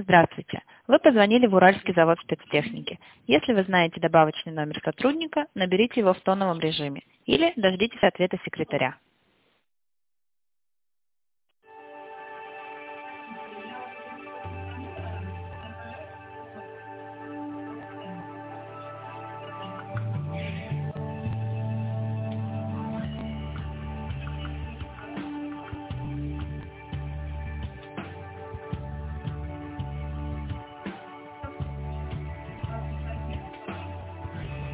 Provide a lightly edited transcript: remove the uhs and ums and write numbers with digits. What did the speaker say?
Здравствуйте. Вы позвонили в Уральский завод спецтехники. Если вы знаете добавочный номер сотрудника, наберите его в тоновом режиме или дождитесь ответа секретаря.